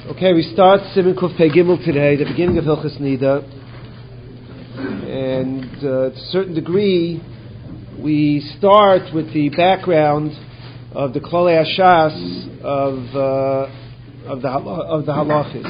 Okay, we start Siman Kuf Pei Gimel today, the beginning of Hilchos Nida, and to a certain degree, we start with the background of the Klolei Hashas of the halachis.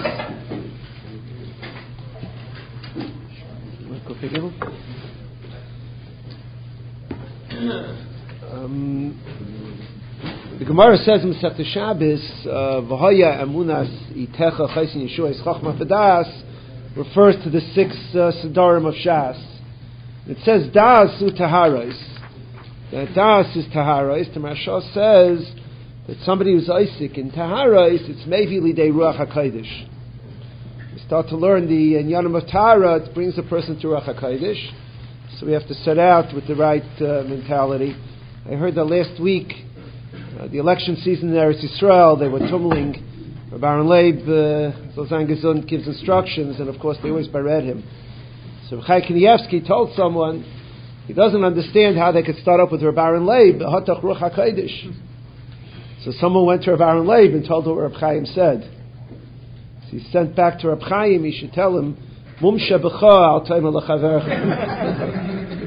The Gemara says in Masechta Shabbos, "V'haya emunas itecha chaysin Yeshua chachma v'das," refers to the six Siddharim of Shas. It says das u taharos. That das is taharos. The Maharsha says that somebody who's Isaac in taharos, it's maybe lidei ruach hakodesh. We start to learn the inyanim of tahara. It brings a person to ruach hakodesh. So we have to set out with the right mentality. I heard that last week. The election season in Eretz Yisrael, they were tumbling. Baron Leib, Zoltan Gesund, gives instructions, and of course they always beread him. So Chai Kanievsky told someone he doesn't understand how they could start up with Baron Leib, Hatach Ruach HaKodesh. So someone went to Baron Leib and told him what Reb Chaim said. So he sent back to Reb Chaim, he should tell him, Mumsha b'cha al toima l'chavercha.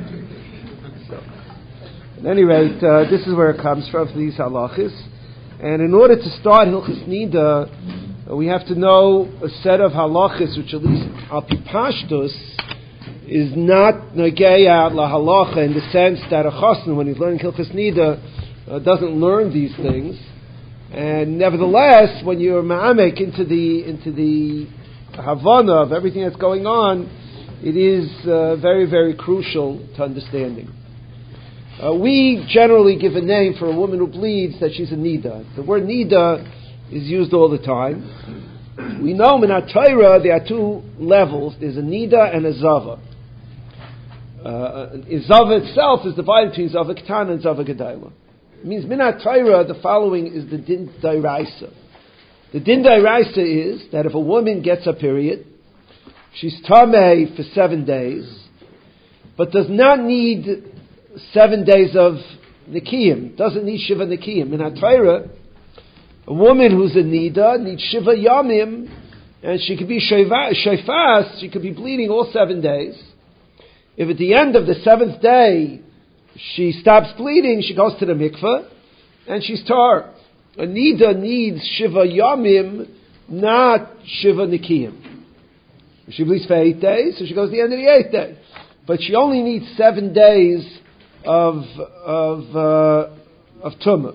At any rate, this is where it comes from, these halachis. And in order to start Hilchos Nida, we have to know a set of halachis, which at least al pi pashtus is not nogeya la halacha in the sense that a chassan, when he's learning Hilchos Nida, doesn't learn these things. And nevertheless, when you're ma'amek into the havana of everything that's going on, it is very, very crucial to understanding. We generally give a name for a woman who bleeds that she's a nida. The word nida is used all the time. We know in our Torah there are two levels. There's a nida and a zava. Zava itself is divided between zava ketana and zava gedayla. It means min Torah, the following is the din dairaisa. The din dairaisa is that if a woman gets a period, she's tamei for 7 days, but does not need 7 days of Nikiyim, doesn't need Shiva Nikiyim. In HaTorah, a woman who's a Nida needs Shiva Yamim, and she could be Shefas, she could be bleeding all 7 days. If at the end of the 7th day she stops bleeding, she goes to the mikveh, and she's tar. A Nida needs Shiva Yamim, not Shiva Nikiyim. She bleeds for 8 days, so she goes to the end of the 8th day. But she only needs 7 days of tumah.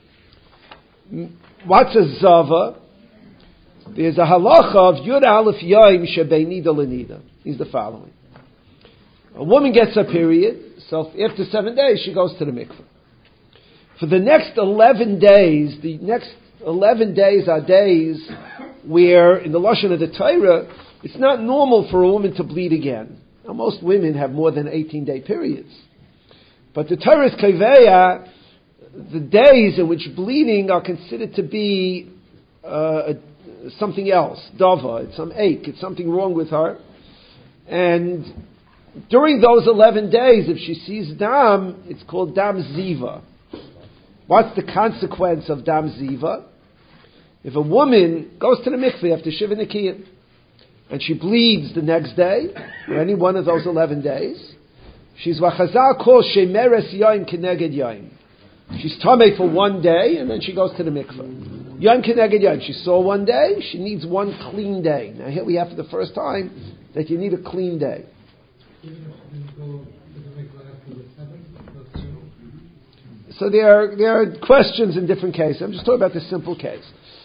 What's a zava? There's a halacha of yud aleph yaim shebei nida lenida. Is the following: a woman gets a period, so after 7 days she goes to the mikveh. For the next 11 days, are days where, in the lashon of the Torah, it's not normal for a woman to bleed again. Now, most women have more than 18-day periods. But the Torah's kaveya, the days in which bleeding are considered to be something else, dava, it's some ache, it's something wrong with her. And during those 11 days, if she sees dam, it's called dam ziva. What's the consequence of dam ziva? If a woman goes to the mikveh after Shiva Nikiyim, and she bleeds the next day, or any one of those 11 days, she's what Chazal calls shemeres yaim keneged yaim. She's tamei for 1 day, and then she goes to the mikveh. Yaim keneged yaim. She saw 1 day, she needs 1 clean day. Now here we have for the first time that you need a clean day. So there are questions in different cases. I'm just talking about the simple case.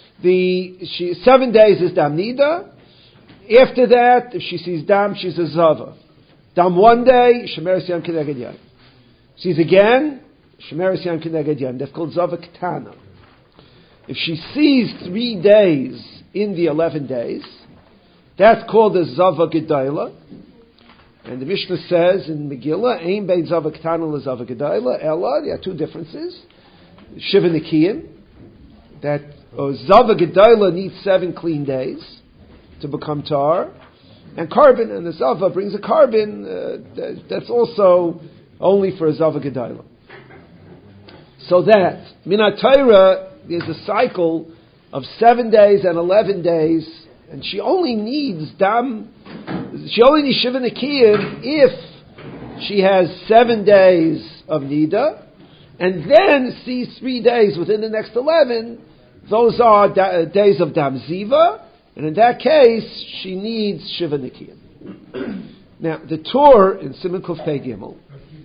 7 days is dam nida. After that, if she sees dam, she's a zava. Dam 1 day, shemeres yam keneged yam. Sees again, shemeres yam keneged yam. That's called zava ketana. If she sees 3 days in the 11 days, that's called a zava gedayla. And the Mishnah says in Megillah, ein bein zava ketana le zava gedayla, ella, there are 2 differences. Shiva Nikiyim, that zava gedayla needs 7 clean days to become tar, and carbon, and the zava brings a carbon that's also only for a zava gedayla. So that min Torah, there's a cycle of 7 days and 11 days, and she only needs dam, she only needs Shiva Nikiyim if she has 7 days of Nida, and then sees 3 days within the next 11, those are days of Dam Ziva, and in that case, she needs Shiva Nikiyim. Now, the Torah in Siman Kuf Pei Gimel.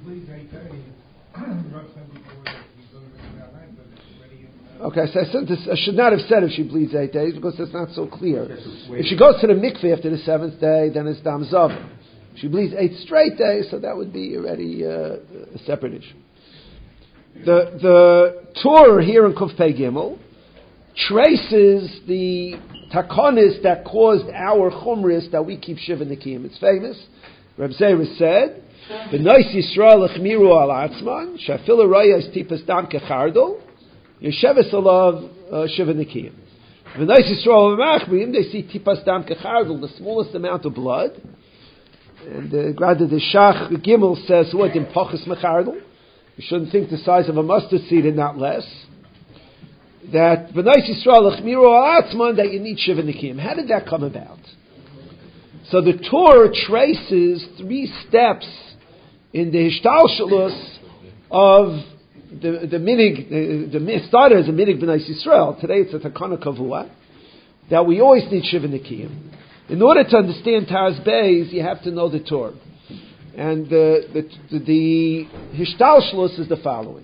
Okay, so I should not have said if she bleeds 8 days because that's not so clear. If she goes to the mikveh after the 7th day, then it's Dam Zav. If she bleeds 8 straight days, so that would be already a separate issue. The Torah here in Kuf Pei Gimel traces the takonis that caused our chumris that we keep Shiva Nikiyim. It's famous. Reb Zera said, "B'nois Yisrael echmiru al atzman shafil arayas tipas dam kechardol yesheves alav Shiva Nikiyim." B'nois Yisrael machmirim, they see tipas dam kechardol, the smallest amount of blood. And rather the Shach Gimel says, "What in pachas mechardol?" You shouldn't think the size of a mustard seed and not less. That B'nai Yisrael Echmiru Atzman, that you need Shiva Nikiyim. How did that come about? So the Torah traces 3 steps in the Hishtalshalus of the minig. The started as a minig B'nai Yisrael. Today it's a Takana Kavua that we always need Shiva Nikiyim. In order to understand Taz Beis, you have to know the Torah. And the Hishtalshalus is the following.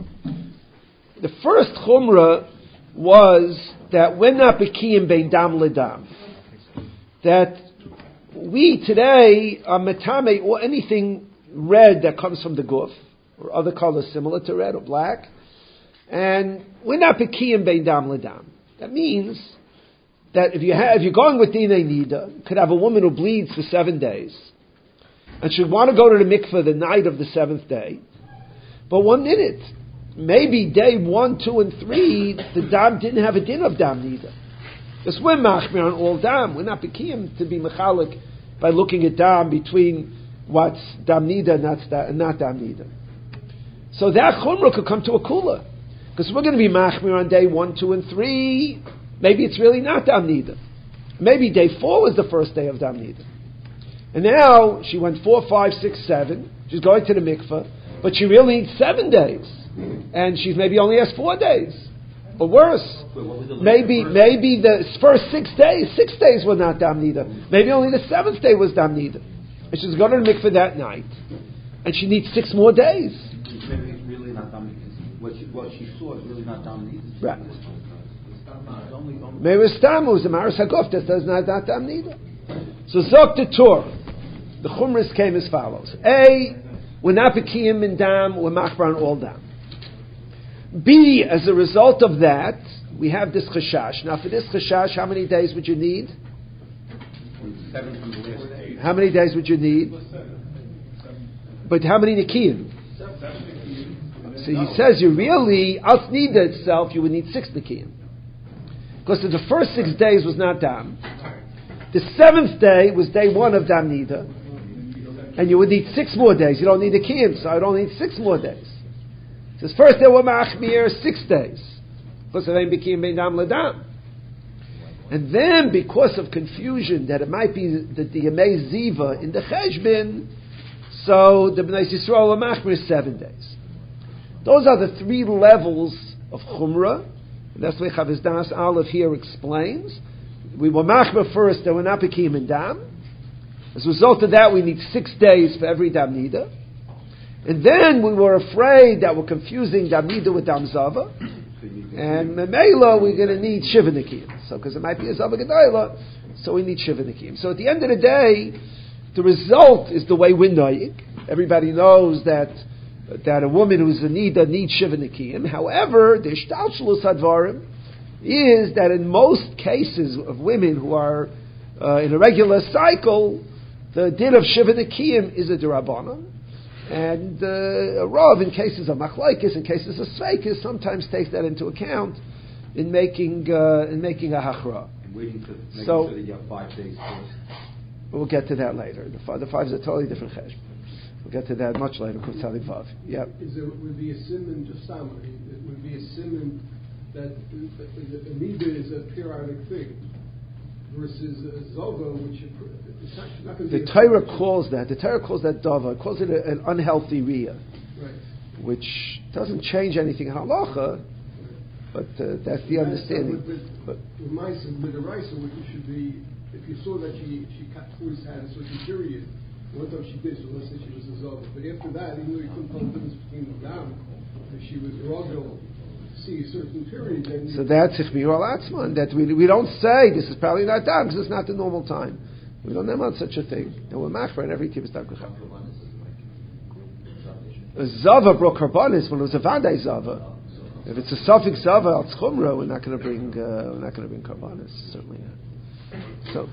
The first chumrah was that we're not bekiyim bein dam ledam. That we today are metame or anything red that comes from the guf or other colors similar to red or black, and we're not bekiyim bein dam ledam. That means that if you're going with dinei nida, you could have a woman who bleeds for 7 days, and she'd want to go to the mikveh the night of the 7th day, but 1 minute. Maybe day 1, 2, and 3, the dam didn't have a din of dam neither. Because we're machmir on all dam. We're not bekiyim to be mechalik by looking at dam between what's dam nida and not dam nida. So that chumrah could come to a kula. Because we're going to be machmir on day 1, 2, and 3. Maybe it's really not dam nida. Maybe day 4 was the first day of dam nida. And now she went 4, 5, 6, 7. She's going to the mikveh. But she really needs 7 days. And she's maybe only has 4 days. Or worse. Maybe the first 6 days were not dam nida. Maybe only the 7th day was dam nida. And she's going to the mikveh that night. And she needs 6 more days. Maybe it's really not dam nida. What she saw is really not dam nida. Right. Maybe it's tam, it was a maris haguf that does not dam nida. So Zok the Torah. The chumras came as follows. A, we're not bekiyim in dam, we're machbar on all dam. B, as a result of that, we have this chashash. Now for this chashash, how many days would you need? 7 from the last day. How many days would you need? But how many nikiyim? So he says you really, out nida itself, you would need 6 nikiyim. Because the first 6 days was not dam. The 7th day was day 1 of dam nida. And you would need 6 more days. You don't need nikiyim, so I don't need 6 more days. It says first they were machmir 6 days. Because they became bein dam ledam. And then because of confusion that it might be the Yemei Ziva in the Cheshbin, so the Bnei Yisrael were machmir 7 days. Those are the 3 levels of chumrah. And that's what Chavis Das Aleph here explains. We were machmir first, they were not bekim in dam. As a result of that, we need 6 days for every dam nida. And then we were afraid that we're confusing dam nida with dam zava. And memela, we're going to need shiva nikiyim. So, because it might be a zava gedayla, so we need shiva nikiyim. So at the end of the day, the result is the way we're noyik. Everybody knows that a woman who's a nida needs shiva nikiyim. However, the ishtalshalus hadvarim is that in most cases of women who are in a regular cycle, the din of shiva nikiyim is a derabbanan. And a Rav, in cases of machlaikis, in cases of sveikis, sometimes takes that into account in making a hachra. And waiting to make sure that you have 5 days first. We'll get to that later. The 5 is a totally different chesh. We'll get to that much later. Kuf Tzadik Vav. Yep. Would be a simon just summary? It would be a simon that the nida is a periodic thing versus a zova, which it's actually not going to be. The Torah calls that dava, calls it an unhealthy riyah, Right. which doesn't change anything in halacha, but that's the understanding. But with the Raisa, which it should be, if you saw that she always had a certain period, one time she did, so let's say she was a zova. But after that, even though you couldn't tell the difference between them, if she was rogel, see a certain period, then... So that's Ichmir al-Atzman, that we don't say this is probably not dam, because it's not the normal time. We don't know about such a thing. And we're machmer in every tivus dam kacham. A zava broke karbanis when it was a vadai zava. If it's a suffix zava al tzchumra, we're not going to bring karbanis, certainly not. So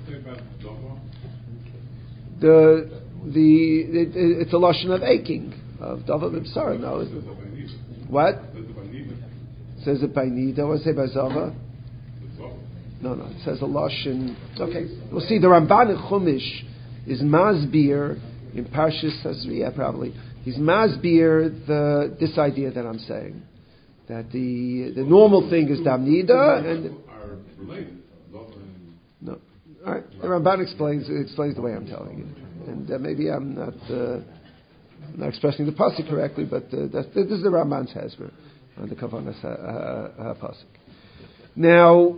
it's a lashon of aching of dava b'bsara. No, isn't it? What? Says it by nida. What does it say by zava? No. It says a lashon. Okay, we'll see. The Ramban in Chumash is masbir in Parshas Tazria. Probably he's masbir this idea that I'm saying, that the normal thing is dam nida and no. All right, the Ramban explains the way I'm telling it, and maybe I'm not expressing the pasuk correctly, but this is the Ramban's hesber on the Kavanas pasuk. Now,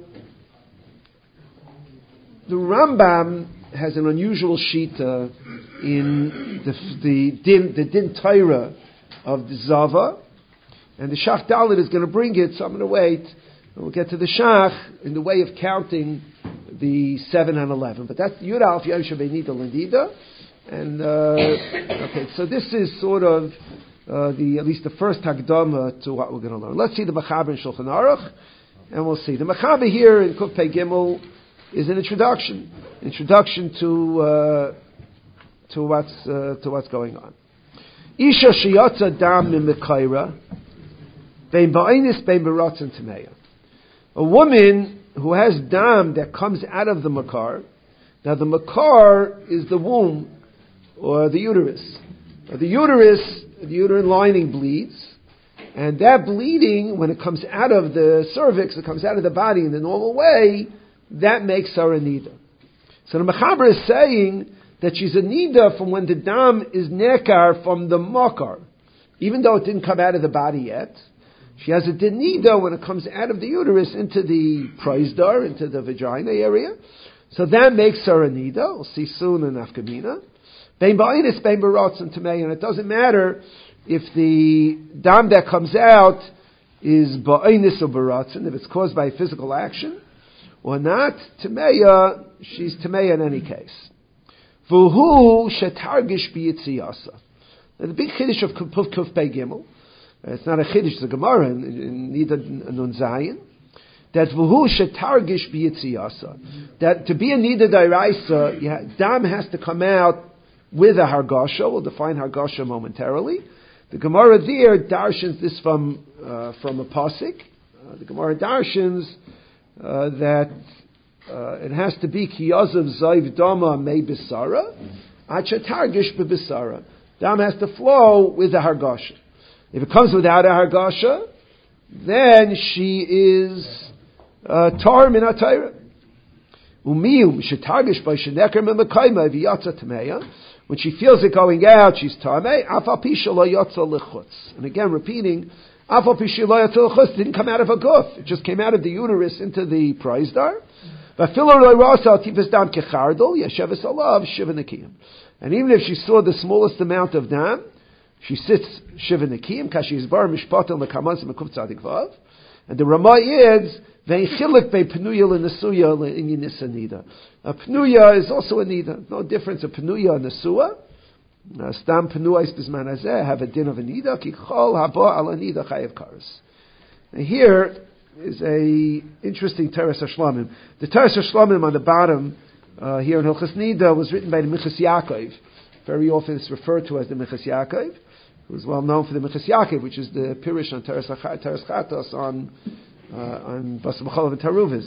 the Rambam has an unusual shita in the din Torah of the Zava, and the Shach Dalit is going to bring it, so I'm going to wait. We'll get to the Shach in the way of counting the 7 and 11. But that's Yud Alf Yom Shabbat Nida. And okay, so this is sort of at least the first Hakdama to what we're going to learn. Let's see the Mechaber in Shulchan Aruch, and we'll see. The Mechaber here in Kuf Pei Gimel is an introduction to what's going on. Isha sheyatza dam mimekaira, bein ba'inus bein beratzon tameya. A woman who has dam that comes out of the makar. Now the makar is the womb or the uterus. Now the uterine lining bleeds, and that bleeding, when it comes out of the cervix, it comes out of the body in the normal way, that makes her a nida. So the Mechaber is saying that she's a nida from when the dam is nekar from the makar. Even though it didn't come out of the body yet, she has a nida when it comes out of the uterus into the praisdar, into the vagina area. So that makes her a nida. We'll see soon in Afkamina. Bein ba'inus, bein beratzon tamei, and it doesn't matter if the dam that comes out is ba'inus or beratzon, if it's caused by physical action or not, tameya, she's tameya in any case. V'hu shetargish b'yitziyasa. Now the big chiddush of Kuf Pei Gimel, it's not a chiddush, it's a Gemara in Nida Nun Zayin, that v'hu shetargish b'yitziyasa, that to be a Nida Dairaisa, dam has to come out with a hargasha. We'll define hargasha momentarily. The Gemara there darshans this from a pasuk. The Gemara darshans that it has to be ki yazav zayv dama mei bisara, acha targish bebisara. Dam has to flow with the hargasha. If it comes without a hargasha, then she is tar min atayra. Umiu shetargish by sheneker memekayma v'yatza tameya. When she feels it going out, she's tamei. Afal pisha lo yatza lechutz. And again, repeating, afal pisha lo yatza lechutz didn't come out of a guf. It just came out of the uterus into the praisdar. V'afilo lo rasa tifes dam kechardol yesheves alav shiva nekiyim. And even if she saw the smallest amount of dam, she sits shiva nekiyim kashi izbar mishpatel lekamansim mekuf tzadik vav. And the Ramah adds, Ve'chilik be Pnuya l'Nesuya in Yinisanida. Pnuya is also a nida. No difference of Pnuya and Nesua. Stam Pnuya is Bisman Hazeh, have a din of a nida, ki chol haba ala nida chayev karas. And here is a interesting Teres HaShlamim. The Teres HaShlamim on the bottom, here in Hilchas Nida, was written by the Minchas Yaakov. Very often it's referred to as the Minchas Yaakov, who is well known for the Minchas Yaakov, which is the Pirish on Teres Chatos on Basar B'cholav and Taruvis.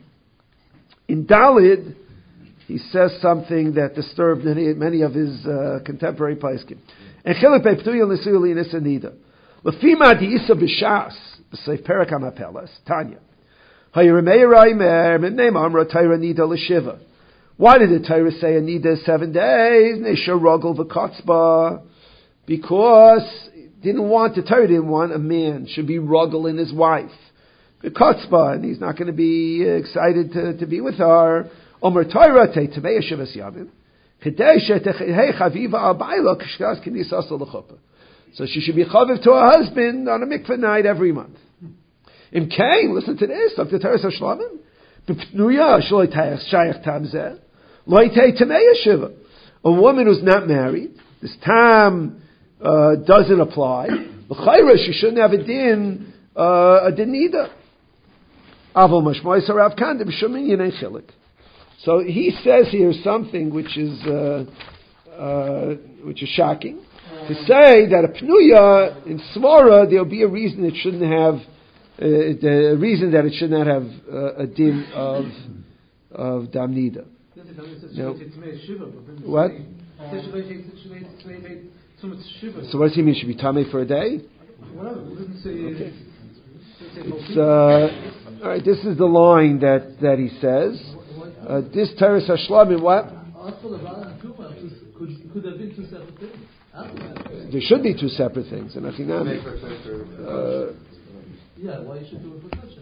In Dalid, he says something that disturbed many of his contemporary paiskim. And Chilek Be'Ptuya L'Suyah L'Yinis Anida. L'fima Di'isa B'Shas B'seif Perak HaMapelas, Tanya. Why did the Torah say a nida is 7 days? Because the Torah didn't want a man should be ruggle in his wife. B'kotzba, and he's not going to be excited to be with her. Omer Torah te Tamei Shivas Yamim. So she should be chaviv to her husband on a mikveh night every month. Im Kain, listen to this, Dr. Teres HaShlamim. B'pnuya shloi shayach tamzeh. Loi te Tamei Shiva. A woman who's not married, this tam doesn't apply. L'chayra, she shouldn't have a din nida. Avol mashmois harav kandim shumin yinei chilik. So he says here something which is shocking. To say that a pnuya in svara there'll be a reason it shouldn't have the reason that it should not have a din of damnida. No. What? So what does he mean? Should be tamei for a day? Okay. It's, all right. This is the line that he says. This Teres HaShlamim, what? Could have been 2 separate things. There should be 2 separate things. And I think why you should do it for such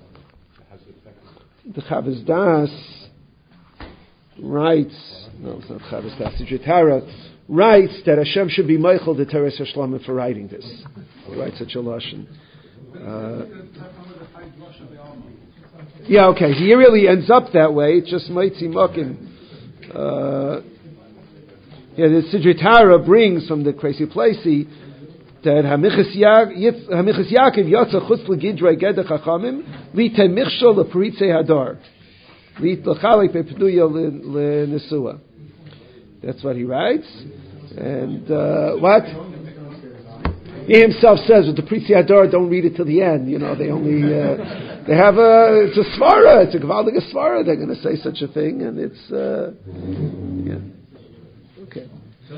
the Chavos Das writes, no, it's not Chavos Das, the Jitara writes that Hashem should be Meichel the Teres HaShlamim for writing this. He writes such a lashon. Yeah, okay. He really ends up that way. It's just Maitzi Mokim. The Sidrei Tara brings from the Crazy Placey that Hamichas Yaakov Yotza Chutz L'Gidrei Gedech Chachamim Lite Michshol L'Paritzei Hadar Lit L'Chalik Be'Pnuya L'Nesua. That's what he writes. And what? He himself says with the Pritzi Hadar, don't read it till the end. You know, they only they have it's a svara, it's a gavaldig svara. They're going to say such a thing, and it's okay.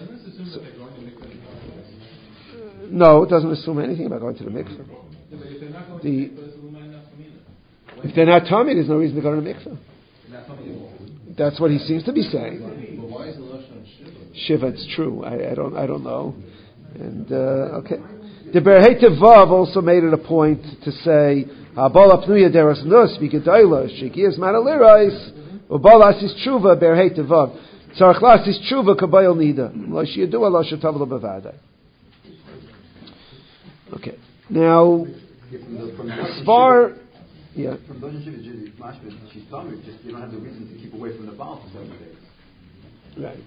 No, it doesn't assume anything about going to the mikveh. If they're not Tommy, there's no reason to go to the mikveh. That's what he seems to be saying. Shiva, it's true. I don't know. And okay. The Berheit Vav also made it a point to say Habala Pnuya Deras Nus B'Gedaila Shekias Manalirais Ubalas is Tshuva Berheit Vav Tzarchlas is Tshuva Kabayil Nida Lo Shiyadu Lo Shetavla Bavada. Okay. Now, as far from those she's tummy, just you don't have the reason to keep away from the Baal for 7 days. Right.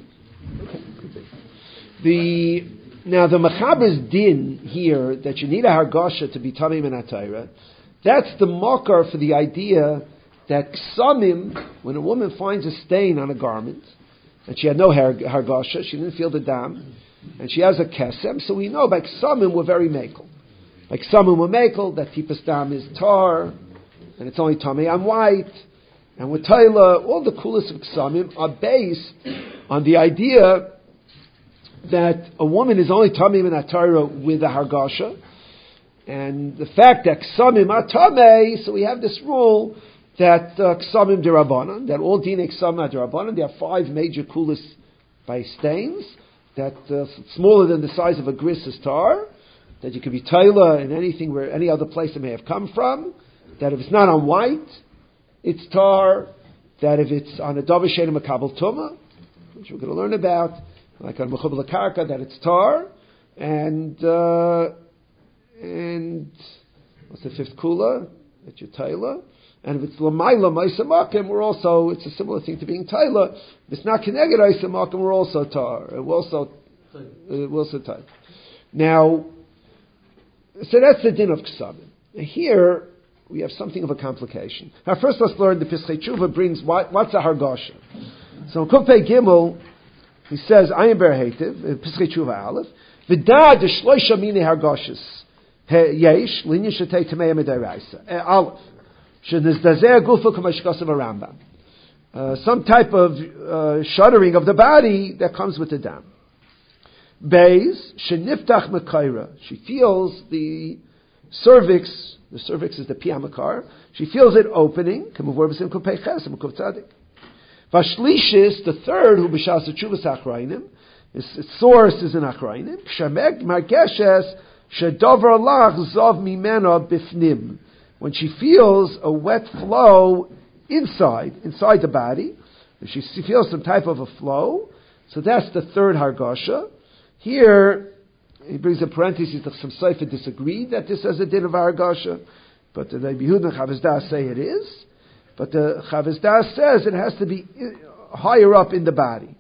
Okay. Now the Mechaber's din here that you need a hargasha to be tamim and atayra, that's the makar for the idea that ksamim, when a woman finds a stain on a garment and she had no hargasha, she didn't feel the dam, and she has a kesem, so we know by ksamim we're very mekel. Like ksamim we're mekel, that tipas dam is tar, and it's only tamei on white, and with tayla, all the coolest of ksamim are based on the idea that a woman is only tamim and atara with a hargasha, and the fact that ksamim are tamei, so we have this rule that ksamim derabanan, that all dinei ksamim are derabanan. There are 5 major kulas by stains that smaller than the size of a gris is tar, that you can be taila in anything where any other place it may have come from, that if it's not on white, it's tar, that if it's on a davar she'eino makabel tuma, which we're going to learn about, like on Mechubel Karka, that it's tar, and what's the 5th kula? That you're taila. And if it's Lamaila Maisamakim, we're also, it's a similar thing to being taila. If it's not Keneged Maisamakim, we're also tar. We're also tar. Now, so that's the din of Ksabim. Here, we have something of a complication. Now, first let's learn the Pischei Tshuva brings, what's a hargasha? So in Kufei Gimel, he says, I am Berhetiv, Pischei Tshuva Aleph, V'da de shloisha mini hargashas, yesh, linyan shetei tamei midaraisa. Aleph, shenizdazer gufa k'mashkasav Rambam. Some type of shuddering of the body that comes with the dam. Beis, sheniftach mekaira. She feels the cervix. The cervix is the piamakar. She feels it opening. Vashlishis, the third, who b'shas tshuvas achrayim, its source is in achrayim. Margeshes shedover lach zov mimena bifnim. When she feels a wet flow inside the body, if she feels some type of a flow, so that's the third hargasha. Here, he brings in parentheses that some Seifa disagreed that this is a din of hargasha, but the Rebbe Yehuda and Chavis Das say it is. But the Chavis Das says it has to be higher up in the body,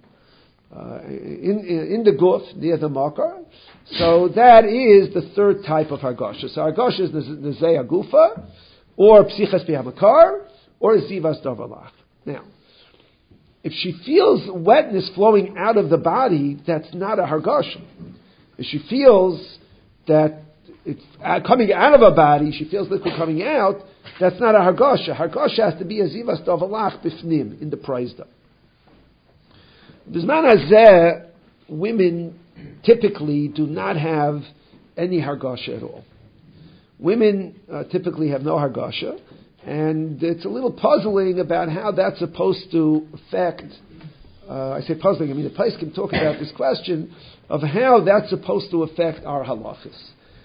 in the guf, near the makar. So that is the third type of hargasha. So hargasha is nezei gufa, or psichas bihamakar, or zivas davalach. Now, if she feels wetness flowing out of the body, that's not a hargasha. If she feels that it's coming out of her body, she feels liquid coming out, that's not a hargasha. Hargasha has to be a zivas davalach bifnim, in the praizda. Bisman hazeh, women typically do not have any hargasha at all. Women typically have no hargasha, and it's a little puzzling about how that's supposed to affect, I say puzzling, I mean the place can talk about this question of how that's supposed to affect our halachas.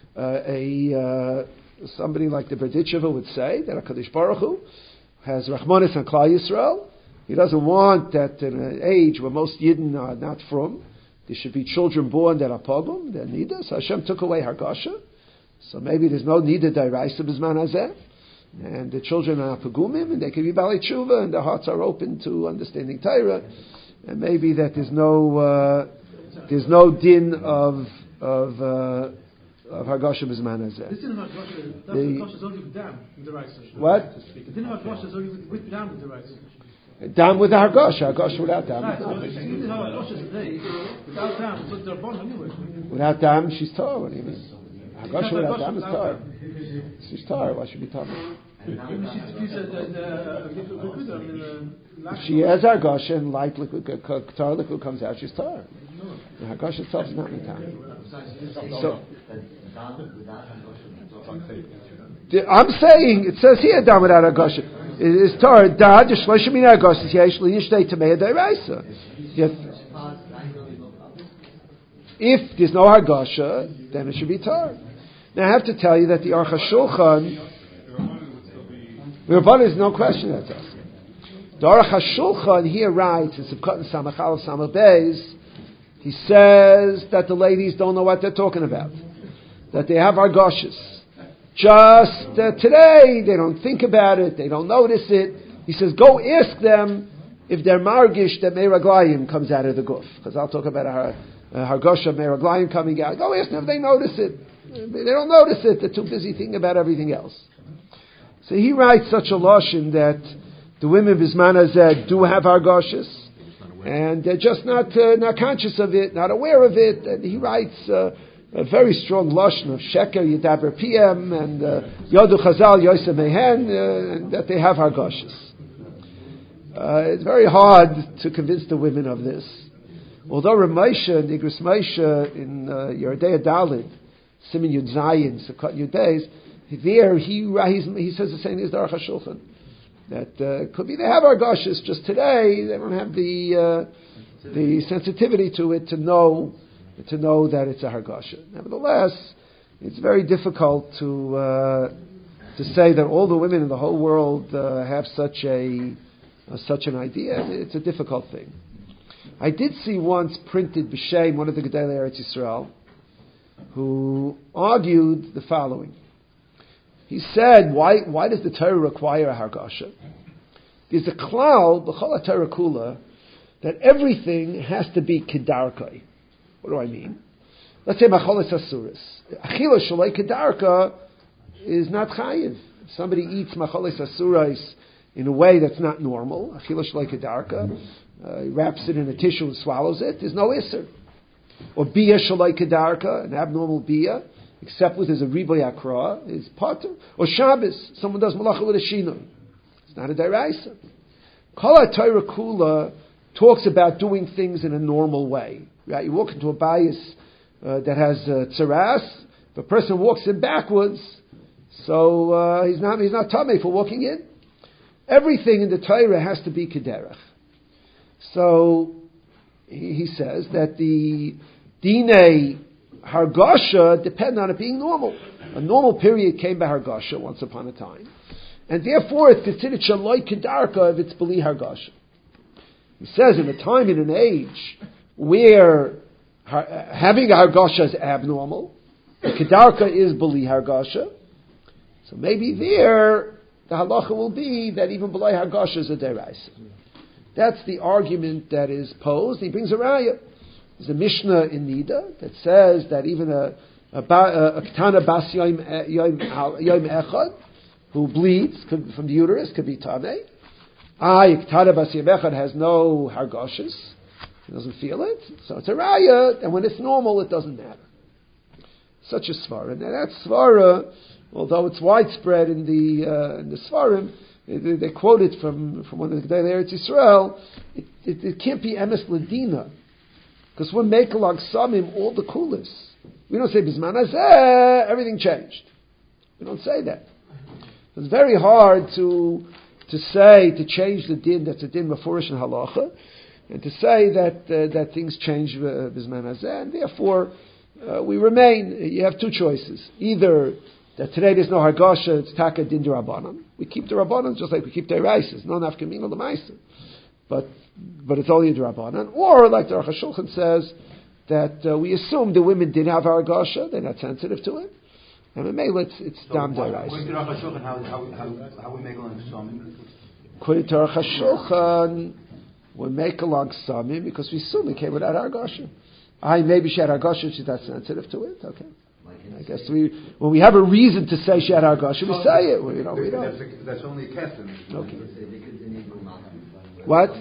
Somebody like the Berditcheva would say that HaKadosh Baruch Hu has Rachmanis on Klal Yisrael. He doesn't want that in an age where most Yidden are not from, there should be children born that are pogum, they're nida. So Hashem took away hargasha. So maybe there's no nida dairaisa b'zman hazeh. And the children are pagumim, and they can be balei tshuva, and their hearts are open to understanding Torah. And maybe that there's no din of hargasha b'zman hazeh. This din of hargasha is only with dam with the rice. What? The din of hargasha is only with dam with the rice. Dam with the hargasha without dam. Right. Without dam, so they're born anyway. Without dam, she's tar. What do you mean? Hargasha without dam is tar. She's tar. Why should be tar? If she has hargasha and light liquid, tar liquid comes out, she's tar. The hargasha itself is not mitar. So I'm saying it says here dam without hargasha. It is tar. Da the shloshim min hargasha yesh liyishtei tamei deraisa. If there's no hargasha, then it should be tar. Now I have to tell you that the Aruch HaShulchan, the Rabban is no question that's us. The Aruch HaShulchan here writes in Sivkot Samach Aleph Samach Beis, he says that the ladies don't know what they're talking about, that they have hargashas. Just today, they don't think about it, they don't notice it. He says, go ask them if they're margish that meiraglayim comes out of the guf, because I'll talk about a hargasha meiraglayim coming out. Go ask them if they notice it. They don't notice it. They're too busy thinking about everything else. So he writes such a lashon that the women Bisman Hazeh do have hargashas, and they're just not conscious of it, not aware of it. And he writes a very strong lashon of sheker yidaber pm and yodu chazal yosem mehen, and that they have hargashas. It's very hard to convince the women of this. Although Ramesha, Nigris Moshe in Yeridei Dalid, Simin Yud Zayin, Sukkot Yud Beis, there he says the same as the Aruch HaShulchan, that could be they have hargashas, just today they don't have the sensitivity to it to know that it's a hargasha. Nevertheless, it's very difficult to say that all the women in the whole world have such an idea. It's a difficult thing. I did see once printed b'shem one of the Gedolei Eretz Yisrael, who argued the following. He said, why does the Torah require a hargasha? There's a klal, b'chol Torah kula, that everything has to be kedarkai. What do I mean? Let's say macholes asuris. Achila shalei kedarka is not chayiv. If somebody eats macholes asurais in a way that's not normal, achila shalei kedarka, he wraps it in a tissue and swallows it, there's no isser. Or bia shalai kedarka, an abnormal bia, except with his a riboy akra, is potter. Or Shabbos, someone does malacha with a shinoi. It's not a deraisa. Kol HaTorah Kula talks about doing things in a normal way. Right? You walk into a bayis that has tzaras, if a person walks in backwards, So he's not tamei for walking in. Everything in the Torah has to be kederach. So he says that the dinei hargasha depend on it being normal. A normal period came by hargasha once upon a time, and therefore it's considered shaloi kedarka if it's beli hargasha. He says in a time, in an age where having a hargasha is abnormal, the kedarka is beli hargasha. So maybe there the halacha will be that even beli hargasha is a deraisa. That's the argument that is posed. He brings a raya. There's a Mishnah in Nida that says that even a ketana bas yom echad who bleeds from the uterus could be tamei. Ketana bas yom echad has no hargashas. He doesn't feel it. So it's a raya, and when it's normal, it doesn't matter. Such a svara. Now that svara, although it's widespread in the svarim, they quote it from one of the Gedolei Eretz Yisrael. It can't be emes ladina, because when mekalog samim all the kulas. We don't say bisman hazeh everything changed. We don't say that. It's very hard to change the din that's a din mefurish and halacha, and to say that things change bisman hazeh, and therefore we remain. You have two choices: either that today there's no hargasha, it's taka din d'Rabbanan. We keep the Rabbanan just like we keep the Reises, no nafkamina l'maisa. But it's only d'Rabbanan. Or like the Aruch HaShulchan says, that we assume the women did have hargasha, they're not sensitive to it. And it's dam d'Reis. According to Aruch HaShulchan, how we make along samim? According to Aruch HaShulchan, we make along samim because we assume it came without hargasha. Maybe she had hargasha, she's not sensitive to it. Okay. I guess when we have a reason to say she had hargasha, we say it. We don't. That's only a captain. Okay. What?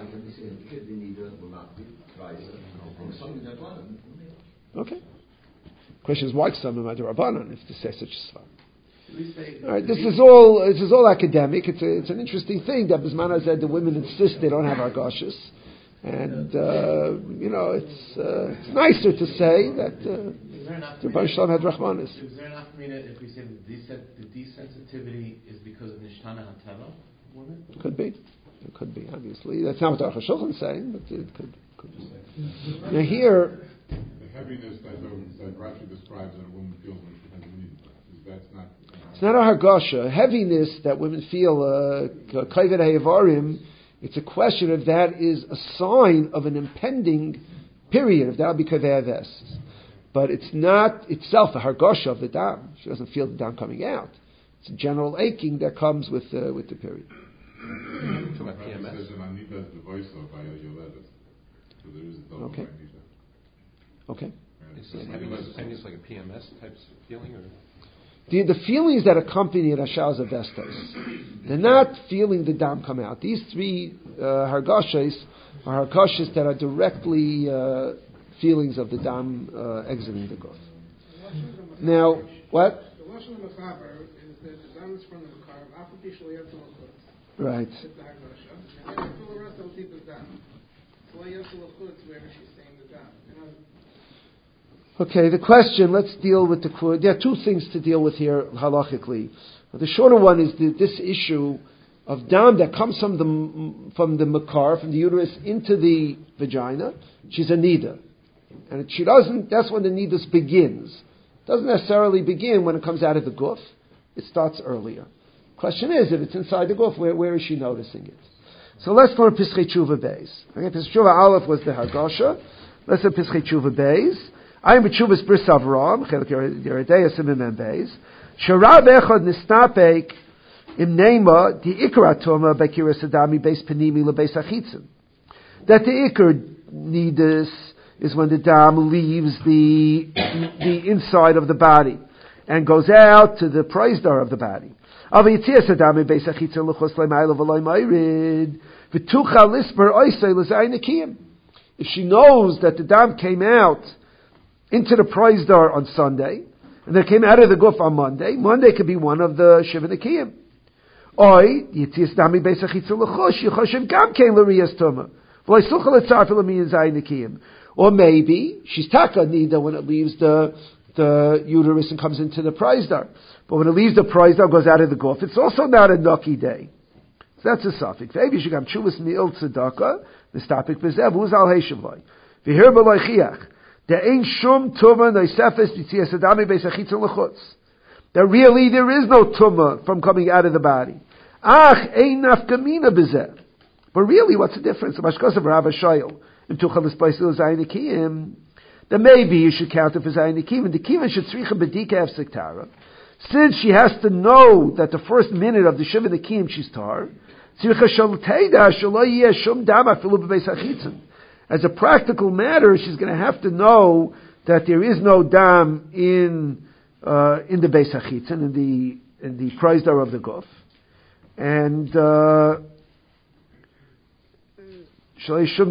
Okay. Question is why some of the Rabbanan if to say such a svar. All right. This is all academic. It's an interesting thing that Bismana said the women insist they don't have hargashas. And it's nicer to say that the Baruch Shalom had Rahmanis. Is there enough if we say that the desensitivity is because of Nishtana Hateva? Could be. It could be, obviously. That's not what Aruch HaShulchan is saying, but it could be. Now here, the heaviness that Rashi describes that a woman feels when she has a need, that's not. It's not a hargasha. Heaviness that women feel, kaved ha'evarim. It's a question if that is a sign of an impending period, if that will be kave'aves. But it's not itself a hargasha of the dam. She doesn't feel the dam coming out. It's a general aching that comes with the period. Okay. Okay. Is heaviness like a PMS type feeling, or? The feelings that accompany Rashal Zavestos, they're not feeling the dam come out. These three hargashas are hargashas that are directly feelings of the dam exiting the guf. Now, what? The lashon mechaber is that the dam is from the mechaber. Right. And then the rest of the dam. So wherever she's saying the dam. Okay, the question, let's deal with there are two things to deal with here halachically. The shorter one is this issue of dam that comes from the makar, from the uterus into the vagina. She's a nida. And she doesn't, that's when the nidus begins. It doesn't necessarily begin when it comes out of the guf. It starts earlier. Question is, if it's inside the guf, where is she noticing it? So let's learn Pischei Tshuva Beis. Okay, Pischei Tshuva Aleph was the Hargasha. Let's learn Pischei Tshuva Beis. I'm b'tshuvas bris Avram, chelik Yeridei Simim Beis. Sharav echad nistapek im neima the ikar atoma bekiras adami beis panimi lebeis achitzim. That the ikar nidus is when the dam leaves the inside of the body and goes out to the praisdar of the body. Avayitzias adami beis achitzim luchos le'mayla v'loy mayrid v'tucha lisper oisei l'zayin nekiyim. If she knows that the dam came out into the praisdar on Sunday, and then came out of the guf on Monday. Monday could be one of the Shiva Nekiyim. Oy, Yitzias Dami Beis Achitza L'chosh, Yichoshem Gam Kein L'riyas Tuma. V'loi Sucha L'tzarfi L'miyin Zayin Nekiyim. Or maybe, she's taka nida when it leaves the the uterus and comes into the Preisdar. But when it leaves the Preisdar, goes out of the guf, it's also not a Nucky day. So that's a suffix. Maybe you should come chuvas mi'il tzedakah, the stopik bezev, who's al heshavai. V'hir b'loichiach. There ain't shum tumah noisefes b'tzias adami be'sachitza l'chutz. That really there is no tumah from coming out of the body. Ach, ein nafkamina bezev. But really, what's the difference? Then maybe you should count it for Zayin Nikim. And the Kivan should tzricha b'dika ef sektara. Since she has to know that the first minute of the Shiva Nikim she's tar, as a practical matter, she's going to have to know that there is no dam in the Beis HaChitzon, in the Preisdar of the Guf. And if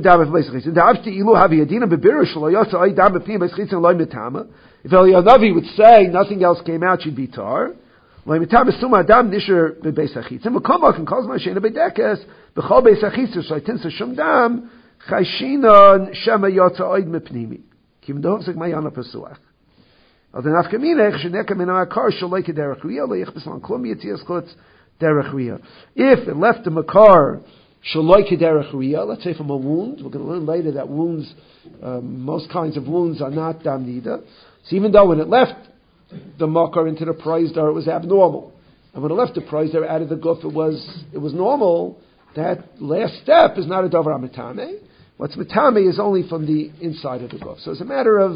Eliyahu would say nothing else came out, she'd be tar. But if it left the makar let's say from a wound, we're going to learn later that wounds, most kinds of wounds are not dam nida. So even though when it left the makar into the Preisdar, it was abnormal, and when it left the Preisdar out of the guf, it was normal. That last step is not a davar mitame. What's mitame is only from the inside of the guf. So it's a matter of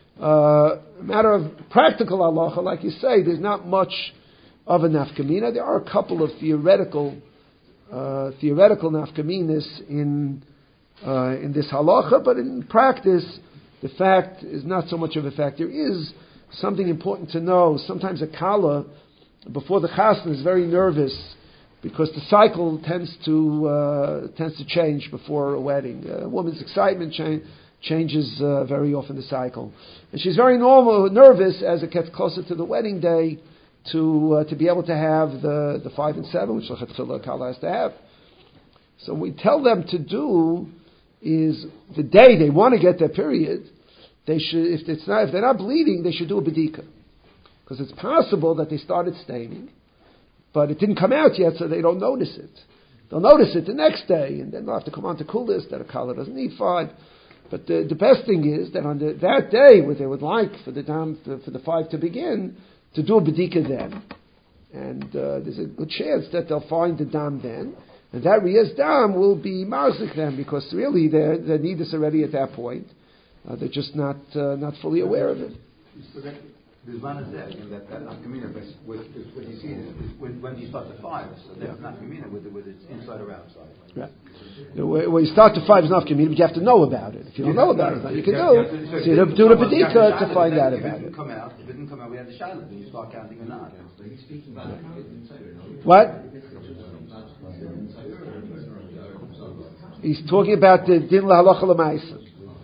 practical halacha, like you say. There's not much of a nafkamina. There are a couple of theoretical nafkaminas in this halacha, but in practice, the fact is not so much of a fact. There is something important to know. Sometimes a kala, before the chasna, is very nervous because the cycle tends to change before a wedding. A woman's excitement changes very often the cycle, and she's very nervous as it gets closer to the wedding day to be able to have the 5 and 7, which the kala has to have. So what we tell them to do is the day they want to get their period, they should, if they're not bleeding, they should do a bedika, because it's possible that they started staining, but it didn't come out yet, so they don't notice it. They'll notice it the next day, and then they'll have to come on to kulis that a kala doesn't need 5. But the best thing is that on that day, where they would like for the 5 to begin, to do a bedika then, and there's a good chance that they'll find the dam then, and that riyas dam will be marzik them, because really they need this already at that point. They're just not fully aware of it. So that there's one is there, and that nafkamina, what you see is when you start the 5, so that's nafkamina whether it's inside or outside. Right. When you start the 5 is nafkamina, but you have to know about it. If you don't know about it, you can do. So you have to do the bedika to find out about it. If it didn't come out, we have the shayla, then you start counting or not. What? He's talking about the din lahalacha l'maisa.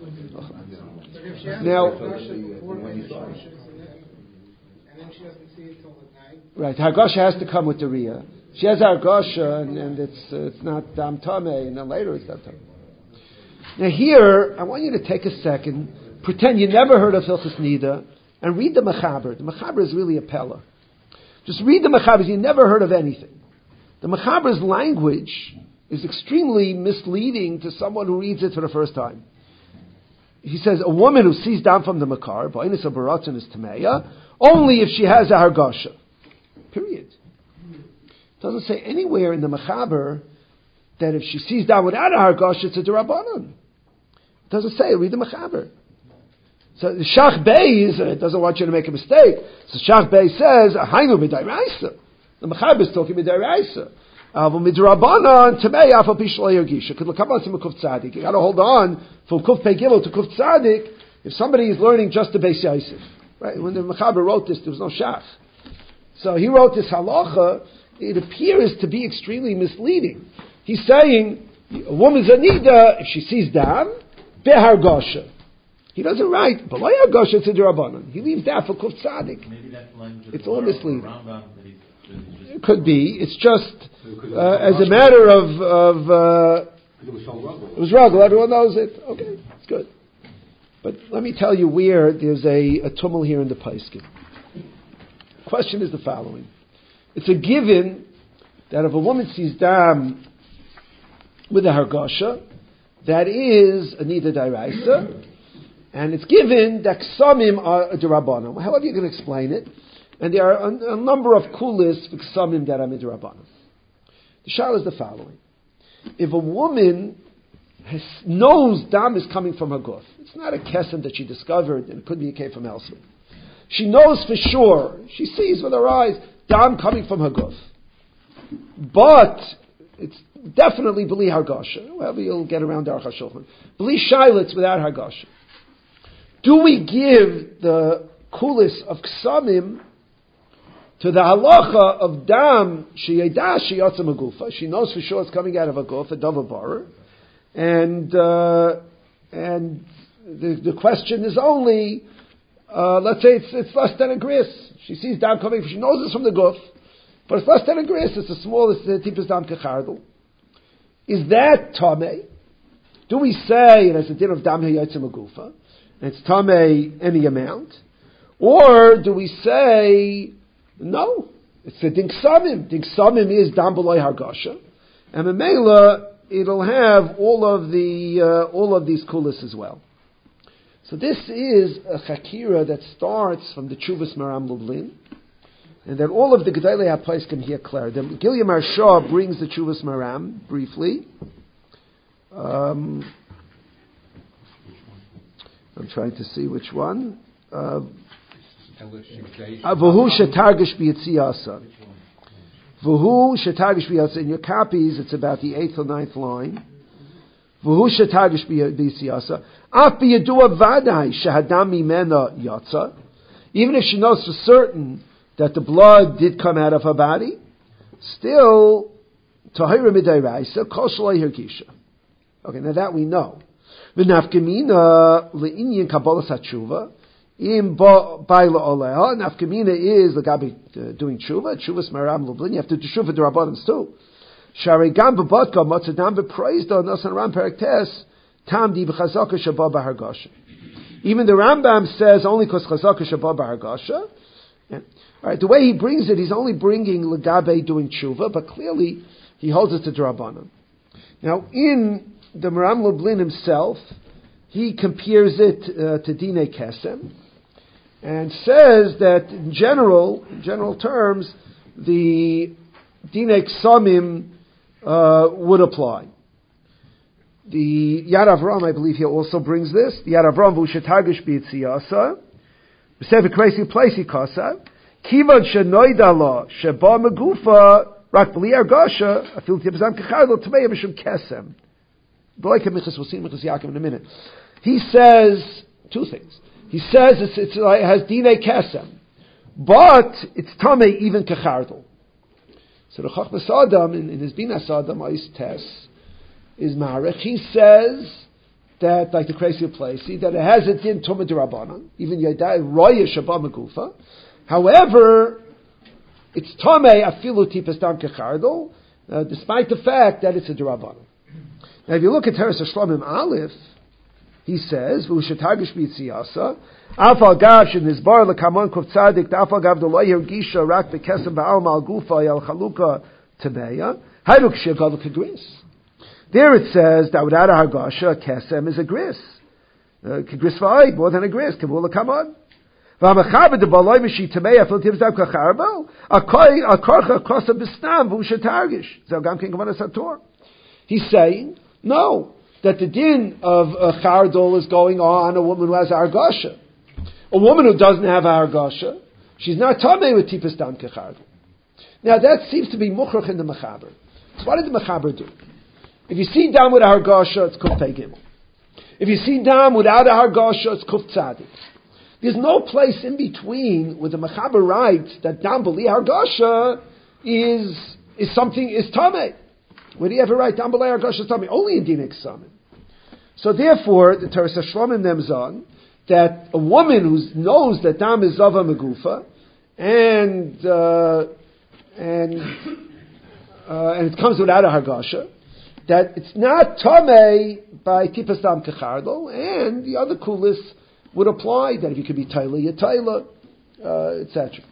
Now, right, Hargasha has to come with the Riyah. She has Hargasha, and it's not Dam Tameh, and then later it's Dam Tameh. Now here, I want you to take a second, pretend you never heard of Hilchos Nida, and read the Mechaber. The Mechaber is really a pella. Just read the Mechaber, you never heard of anything. The Mechaber's language is extremely misleading to someone who reads it for the first time. He says, a woman who sees down from the makar, ba'inus baratzin is tameya, only if she has a hargasha. Period. It doesn't say anywhere in the Mechaber that if she sees down without a hargasha, it's a derabanan. It doesn't say. Read the Mechaber. So the Shach Beis doesn't want you to make a mistake. So Shach Beis says, "Hainu b'dayraisa." The Mechaber is talking b'dayraisa. Midrabanan tamei afal pishlo yergisha. Could come on to Kuf Tzadik. You got to hold on from Kuf Pei Gimel to Kuf Tzadik. If somebody is learning just the Beis Yosef, right? When the Mechaber wrote this, there was no Shach. So he wrote this halacha. It appears to be extremely misleading. He's saying a woman's anida if she sees dam behargasha. He doesn't write b'loy hargasha to derabanan. He leaves that for Kuf Tzadik. It's all misleading. It could be. It's just as a matter of it was ruggle. Everyone knows it. Okay, it's good. But let me tell you where there's a tumult here in the Paiskim. Question is the following. It's a given that if a woman sees dam with a hargasha, that is a nida dairaisa, and it's given that ksamim are a derabbanan. However you can explain it, and there are a number of kulis for ksamim that are midrabbanan. The shal is the following. If a woman knows dam is coming from her guf, it's not a kesem that she discovered, and it could be a came from elsewhere. She knows for sure, she sees with her eyes, dam coming from her guf. But it's definitely bli hargasha. However you'll get around Aruch HaShulchan. Bli shailitz without hargasha. Do we give the kulis of ksamim to the halacha of dam sheyeda sheyatza magufa? She knows for sure it's coming out of a guf, a davar barer, and the question is only, let's say it's less than a gris. She sees dam coming, she knows it's from the guf, but it's less than a gris. It's the smallest tipus dam kechardel. Is that tamei? Do we say it has a din of dam heyatza magufa? And it's tamei any amount, or do we say no? It's a din ksamim. Din ksamim is dam b'loy hargasha, and memela it'll have all of these kulis as well. So this is a chakira that starts from the Tshuvas Maram Lublin, and that all of the Gedolei HaPoskim here clear. The Gilya Marsha brings the Tshuvas Maram briefly. I'm trying to see which one. V'hu shetargish b'yitziyasa. V'hu shetargish b'yitziyasa. In your copies, it's about the 8th or 9th line. V'hu shetargish b'yitziyasa. Af b'yadua vadai shehadam mimena yatsa. Even if she knows for certain that the blood did come out of her body, still, tahira midayraisa, kol shalai hergisha. Okay, now that we know. V'nafkamina le'inyan kabbalas hatshuva. Im baila oleha. Nafkamina is the gabi doing tshuva. Tshuva's maram lublin. You have to do tshuva derabbanans too. Shari gam b'badka matzadam b'praisda nasan ram perektes tam di b'chazaka shabba b'hargasha. Even the Rambam says only because chazaka shabba b'hargasha. All right, the way he brings it, he's only bringing legabe doing tshuva, but clearly he holds it to derabbanan. Now in the Maram Lublin himself, he compares it to Dine Kesem, and says that in general terms, the Dine Ksamim would apply. The Yad Avram, I believe, here also brings this. The Yad Avram v'ushethargish b'yitziyasa, v'sev v'kreisi pleisi kasa, kivad shenoida lo sheba megufa rak b'li argasha afil tibzam kechadol tmei b'shum kesem. We'll see Minchas Yaakov in a minute. He says two things. He says it has dinei kesem, but it's tamei even kechardel. So the Chachmas Adam in his Binas Adam Ais Tes is marech. He says that, like the Kreisi Plesi, that it has a din tumah derabanan, even yadai roya shabba megufa. However, it's tamei afilu tipas dam kechardel, despite the fact that it's a derabanan. Now, if you look at Teres HaShlomim Aleph, he says, "V'ushethargish b'yitziyasa, afal gav shenizbar lekamon kuf tzadik, afal gav d'lo yergisha rak b'kesem ba'al mal gufa yal chaluka temeya, hayduk shegad k'gris." There it says that without a hargasha, kesem is a gris, k'gris v'ayid, more than a gris, k'vul lekamon. V'amachabed d'baloi m'shi temeya fil tibzav k'charbel, akarcha kosa b'stam v'ushethargish. Zeh gam ken kavanas haTorah. He's saying, no, that the din of a chardol is going on a woman who has a hargasha. A woman who doesn't have a hargasha, she's not tamei with tipas dam kechardol. Now that seems to be mukhrach in the mechaber. So what did the mechaber do? If you see dam with a hargasha, it's kuf pei gimel. If you see dam without a hargasha, it's kuf tzadik. There's no place in between where the mechaber writes that dam b'li hargasha is tamei. Where do you ever write dam b'li hargasha tamei? Only in dinei ksamim. So therefore, the Teres HaShlomim Nemzon, that a woman who knows that dam is zava megufa, and it comes without a hargasha, that it's not tamei by tipas dam kechardo, and the other kulis would apply that if you could be taila, you're taila, etc.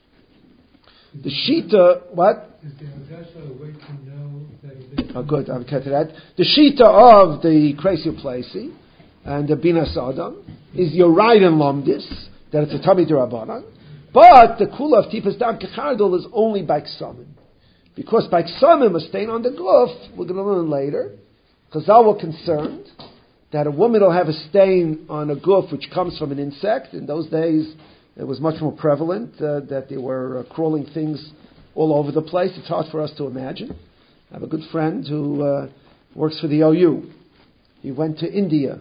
The shita, what? Is the Hadassah a way to know that it is? Good, I'll get to that. The shita of the Kreisio Plesi and the Binas Adam is your right in Lomdis, that it's a Tami Durabanan, but the Kula of Tipas Dam Kechardol is only by Ksamim. Because by Ksamim, a stain on the glove, we're going to learn later, Chazal were concerned that a woman will have a stain on a goof which comes from an insect. In those days, it was much more prevalent that there were crawling things all over the place. It's hard for us to imagine. I have a good friend who works for the OU. He went to India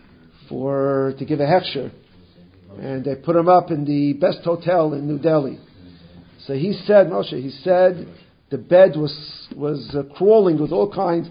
to give a hechsher, and they put him up in the best hotel in New Delhi. So he said, Moshe, the bed was crawling with all kinds,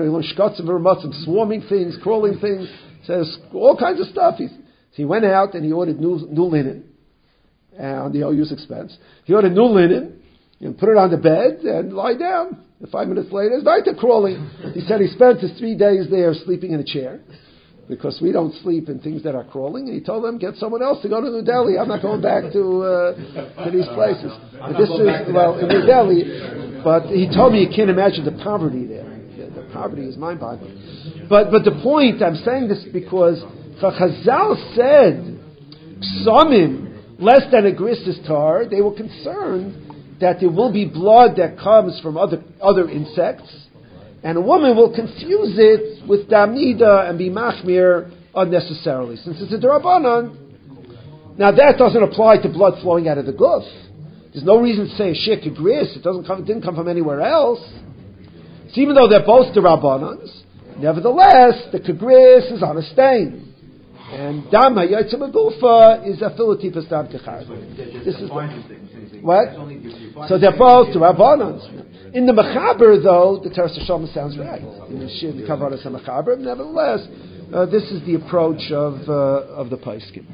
swarming things, crawling things, says all kinds of stuff. So he went out and he ordered new linen on the OU's expense. He ordered new linen and put it on the bed and lie down. And 5 minutes later, it's back to crawling. He said he spent his 3 days there sleeping in a chair because we don't sleep in things that are crawling. And he told them, get someone else to go to New Delhi. I'm not going back to these places. But this is, in New Delhi, but he told me you can't imagine the poverty there. The poverty is mind-boggling. But the point, I'm saying this because Chazal said, Ksamim, less than a gris's tar, they were concerned that there will be blood that comes from other insects, and a woman will confuse it with damnida and be machmir unnecessarily, since it's a derabanan. Now that doesn't apply to blood flowing out of the guf. There's no reason to say a shik gris. It didn't come from anywhere else. So even though they're both derabanans, nevertheless the kagris is on a stain. And dam hayotzim agufa is a philatipas dam kechar. This is what? So they're both to rabbanans. In the mechaber, though, the Teres Hashem sounds right. In the Shir, the Kavaras and mechaber. Nevertheless, this is the approach of the Paiskim.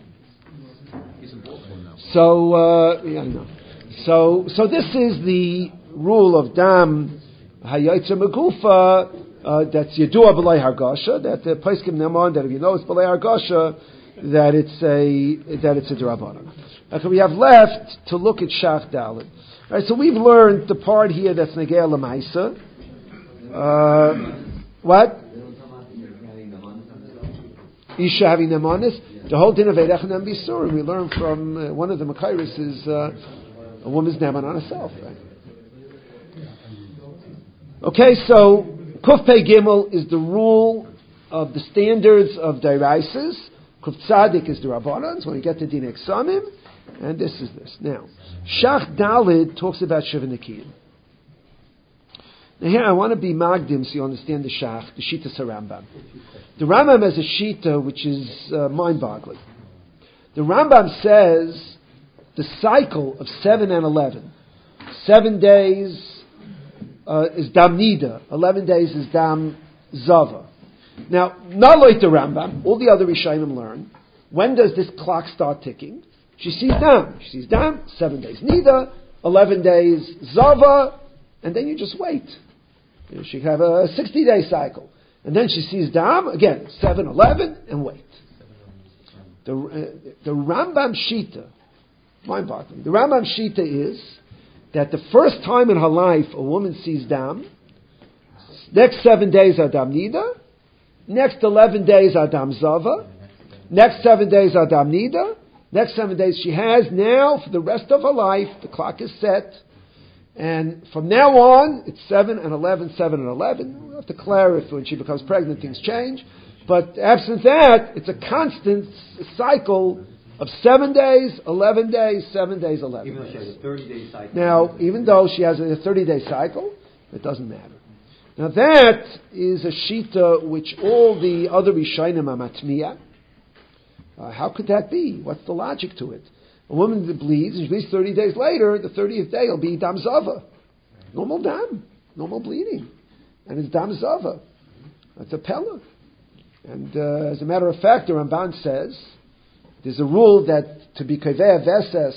So this is the rule of dam hayotzim agufa. That's Yedua B'lai Hargasha, that the Paiskim Neman, that if you know it's B'lai Hargasha, that it's a D'Rabbanan. Okay, we have left to look at Shach Dalet. Alright, so we've learned the part here that's Negea L'Maisa. What? Isha having Nemanis. The whole din of Eirech and Bisur, and we learn from one of the Makairis is a woman's Neman on herself. Right? Okay, so Kuf Pei Gimel is the rule of the standards of Dairaises. Kuf Tzadik is the Rabbanans when you get to Din Eksamim, and this is this. Now, Shach Dalid talks about Shiva Nikiyim. Now here I want to be Magdim so you understand the Shach, the Shita Rambam. The Rambam has a Shita which is mind-boggling. The Rambam says the cycle of 7 and 11, 7 days is Dam Nida, 11 days is Dam Zava. Now, not like the Rambam, all the other Rishonim learn, when does this clock start ticking? She sees Dam, 7 days Nida, 11 days Zava, and then you just wait. She have a 60-day cycle. And then she sees Dam, again, 7, 11, and wait. The Rambam Shita, mind-boggling, the Rambam Shita is that the first time in her life a woman sees Dam, next 7 days are Dam Nida, next 11 days are Dam Zava, next 7 days are Dam Nida, next 7 days she has. Now, for the rest of her life, the clock is set, and from now on, it's 7 and 11, 7 and 11. We'll have to clarify when she becomes pregnant, things change. But absent that, it's a constant cycle of 7 days, 11 days, 7 days, 11 Even though she has a 30-day cycle. Now, even though she has a 30-day cycle, it doesn't matter. Now that is a shita which all the other Rishonim are matmiya. How could that be? What's the logic to it? A woman that bleeds, and she bleeds 30 days later, the 30th day will be Dam Zava. Normal Dam, normal bleeding. And it's Dam Zava. That's a Pella. And as a matter of fact, the Ramban says, there's a rule that to be Kaveh Veses,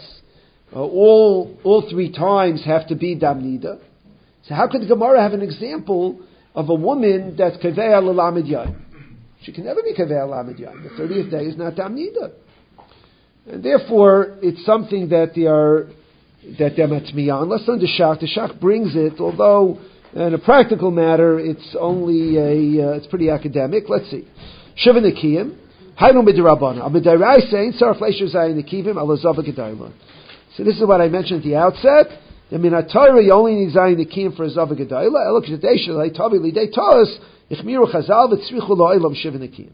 all 3 times have to be Dam Nida. So how could the Gemara have an example of a woman that's Kaveh L'Lamed Yom. She can never be Kaveh L'Lamed Yom. The 30th day is not Dam Nida. And therefore, it's something that they're Matmiyan. Let's learn the Shach. The Shach brings it, although in a practical matter, it's only it's pretty academic. Let's see. Shiva Nekiyim. Haynu Midirabana. Amidarai saying, Saraf Leisher Zayin Nekivim, Alazava Gedayla. So this is what I mentioned at the outset. I mean, at Torah, you only need Zayin Nekiyim for a Zava Gedayla. Elok Zedesha, Leitavi Lidei Tos, Ichmiru Chazal, V'tzrichu Lo'ilam Shiva Nekiyim.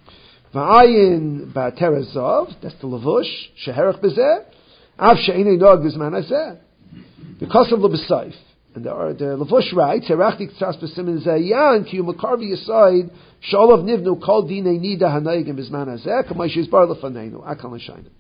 Va'ayin Ba'atera Zav, that's the Lavush, Sheherach Bezeh, Av She'inei Nog Bizman Hazeh. Because of the B'Saif. And the Lavush writes, Herachti K'tzas B'Simin Zayan, Ki Umakarvi Yisayid, Sh'olav Nivnu Kol Dinei Nida Hanayigim Bizman Hazeh, K'may Shizbar L'Faneinu, Akal L'Shayna.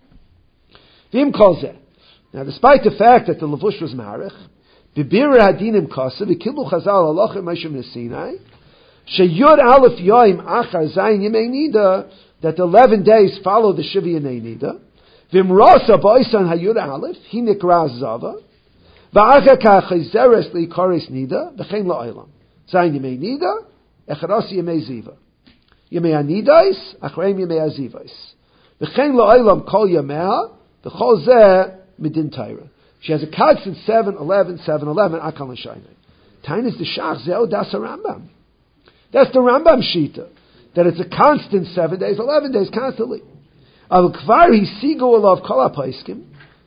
V'im Kol Zeh. Now, despite the fact that the Lavush was Marich, Bibir Hadinim Kasa, V'kilu Chazal Alachim Meshim Nesinai, Sheyud Aleph Yoim Achar Zayin Yemei Nida, that 11 days follow the Shiva Yemei Nida, V'imrosa B'oisan Hayud Aleph, Hi Nikra Zava, V'achar Ka'chazeres Li'karis Nida, V'chein La'olam. Zayin Yemei Nida, Echarasi Yemei Ziva. Yemei Anidais, Achreim Yemei Azivais. V'chein La'olam Kol Yemei, V'chol Zeh, Midin Taira. She has a constant 7-11, 7-11, Akal L'Shaynai. Tain is the Shach, Zeo Das Rambam. That's the Rambam Shita. That it's a constant 7 days, 11 days, constantly. Al Kvar Hisigo Alav Kol HaPaiskim.